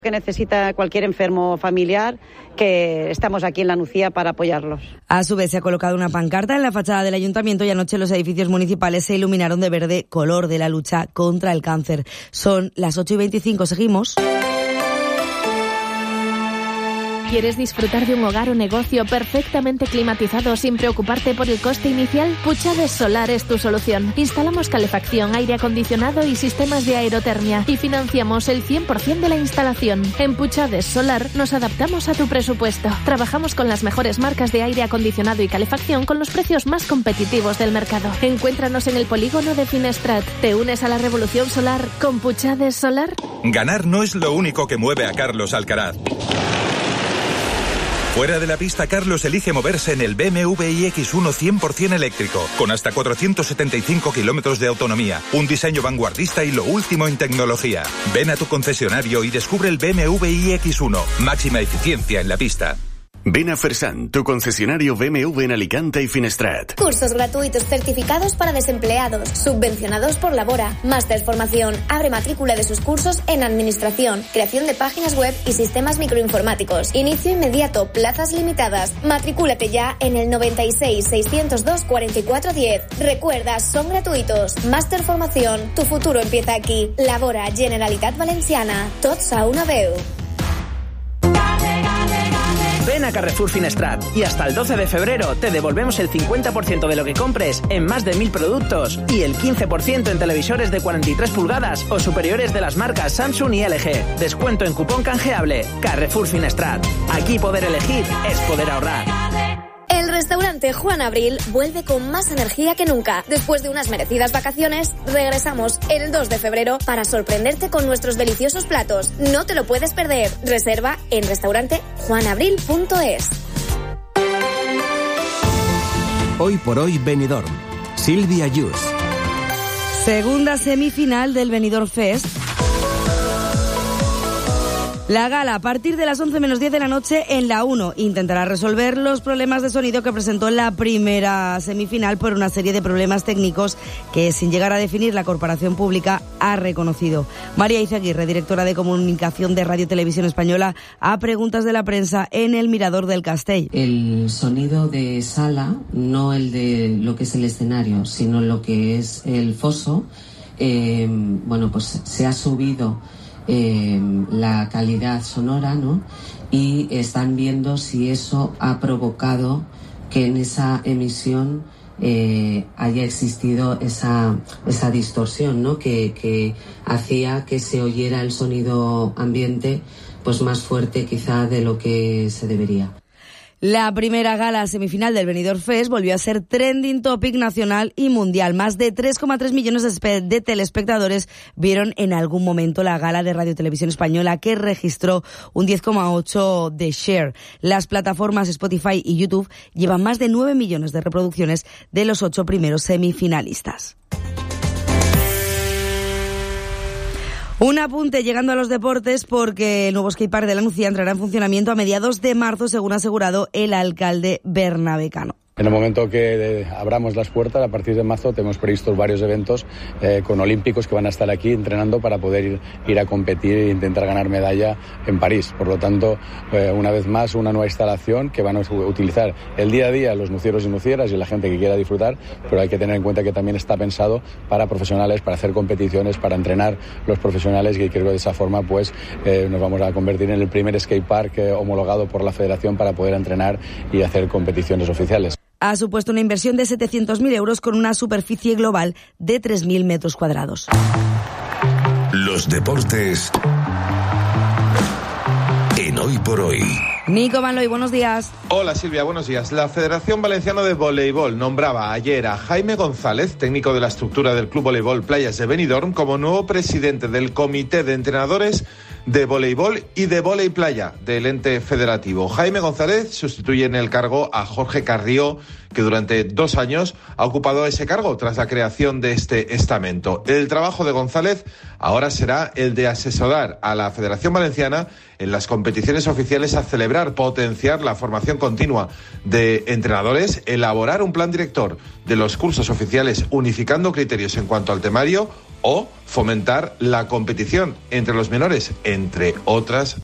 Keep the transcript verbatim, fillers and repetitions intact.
que necesita cualquier enfermo familiar, que estamos aquí en La Nucía para apoyarlos. A su vez se ha colocado una pancarta en la fachada del ayuntamiento y anoche los edificios municipales se iluminaron de verde, color de la lucha contra el cáncer. Son las ocho y veinticinco, seguimos. ¿Quieres disfrutar de un hogar o negocio perfectamente climatizado sin preocuparte por el coste inicial? Puchades Solar es tu solución. Instalamos calefacción, aire acondicionado y sistemas de aerotermia y financiamos el cien por ciento de la instalación. En Puchades Solar nos adaptamos a tu presupuesto. Trabajamos con las mejores marcas de aire acondicionado y calefacción con los precios más competitivos del mercado. Encuéntranos en el polígono de Finestrat. ¿Te unes a la revolución solar con Puchades Solar? Ganar no es lo único que mueve a Carlos Alcaraz. Fuera de la pista, Carlos elige moverse en el B M W iX uno cien por ciento eléctrico, con hasta cuatrocientos setenta y cinco kilómetros de autonomía, un diseño vanguardista y lo último en tecnología. Ven a tu concesionario y descubre el B M W iX uno, máxima eficiencia en la pista. Ven a Fersan, tu concesionario B M W en Alicante y Finestrat. Cursos gratuitos certificados para desempleados, subvencionados por Labora. Máster Formación. Abre matrícula de sus cursos en Administración, creación de páginas web y sistemas microinformáticos. Inicio inmediato, plazas limitadas. Matricúlate ya en el noventa y seis, seiscientos dos, cuarenta y cuatro diez. Recuerda, son gratuitos. Máster Formación. Tu futuro empieza aquí. Labora, Generalitat Valenciana. Tots a una veu. Ven a Carrefour Finestrat y hasta el doce de febrero te devolvemos el cincuenta por ciento de lo que compres en más de mil productos y el quince por ciento en televisores de cuarenta y tres pulgadas o superiores de las marcas Samsung y L G. Descuento en cupón canjeable. Carrefour Finestrat. Aquí poder elegir es poder ahorrar. El restaurante Juan Abril vuelve con más energía que nunca. Después de unas merecidas vacaciones, regresamos el dos de febrero para sorprenderte con nuestros deliciosos platos. No te lo puedes perder. Reserva en restaurante juan abril punto es. Hoy por hoy Benidorm. Silvia Yus. Segunda semifinal del Benidorm Fest. La gala, a partir de las once menos diez de la noche en la uno, intentará resolver los problemas de sonido que presentó la primera semifinal por una serie de problemas técnicos que, sin llegar a definir, la corporación pública ha reconocido. María Izaguirre, directora de comunicación de Radio Televisión Española, a preguntas de la prensa en el Mirador del Castell. El sonido de sala, no el de lo que es el escenario, sino lo que es el foso, eh, bueno, pues se ha subido Eh, la calidad sonora, ¿no? Y están viendo si eso ha provocado que en esa emisión eh, haya existido esa esa distorsión, ¿no? Que, que hacía que se oyera el sonido ambiente pues más fuerte quizá de lo que se debería. La primera gala semifinal del Benidorm Fest volvió a ser trending topic nacional y mundial. Más de tres coma tres millones de telespectadores vieron en algún momento la gala de Radio Televisión Española, que registró un diez coma ocho de share. Las plataformas Spotify y YouTube llevan más de nueve millones de reproducciones de los ocho primeros semifinalistas. Un apunte llegando a los deportes, porque el nuevo skatepark de La Nucía entrará en funcionamiento a mediados de marzo, según ha asegurado el alcalde Bernabé Cano. En el momento que abramos las puertas, a partir de marzo, tenemos previstos varios eventos eh, con olímpicos que van a estar aquí entrenando para poder ir, ir a competir e intentar ganar medalla en París. Por lo tanto, eh, una vez más, una nueva instalación que van a utilizar el día a día los nucieros y nucieras y la gente que quiera disfrutar, pero hay que tener en cuenta que también está pensado para profesionales, para hacer competiciones, para entrenar los profesionales, y creo que de esa forma pues eh, nos vamos a convertir en el primer skatepark eh, homologado por la Federación para poder entrenar y hacer competiciones oficiales. Ha supuesto una inversión de setecientos mil euros con una superficie global de tres mil metros cuadrados. Los deportes en Hoy por Hoy. Nico Manloy, buenos días. Hola Silvia, buenos días. La Federación Valenciana de Voleibol nombraba ayer a Jaime González, técnico de la estructura del Club Voleibol Playas de Benidorm, como nuevo presidente del Comité de Entrenadores de Voleibol y de Voley Playa del ente federativo. Jaime González sustituye en el cargo a Jorge Carrió, que durante dos años ha ocupado ese cargo tras la creación de este estamento. El trabajo de González ahora será el de asesorar a la Federación Valenciana en las competiciones oficiales a celebrar, potenciar la formación continua de entrenadores, elaborar un plan director de los cursos oficiales unificando criterios en cuanto al temario, o fomentar la competición entre los menores, entre otras